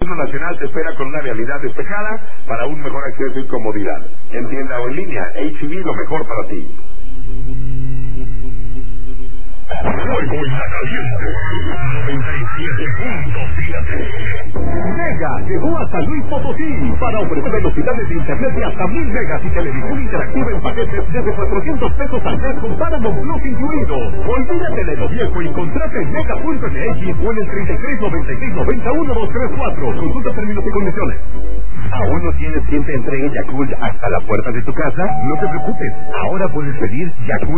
Teléfono Nacional te espera con una realidad despejada para un mejor acceso y comodidad. En tienda o en línea, HB, lo mejor para ti. Fuego en la caliente 97.7. Mega llegó a San Luis Potosí para ofrecer velocidades de internet de hasta 1000 megas y televisión interactiva en paquetes desde 400 pesos al mes con Paramount Plus incluido. Olvídate de lo viejo y contrata en mega.mx o en el 3396901234. Consulta términos y condiciones. ¿Aún no tienes quien te entregue Yakult hasta la puerta de tu casa? No te preocupes, ahora puedes pedir Yakult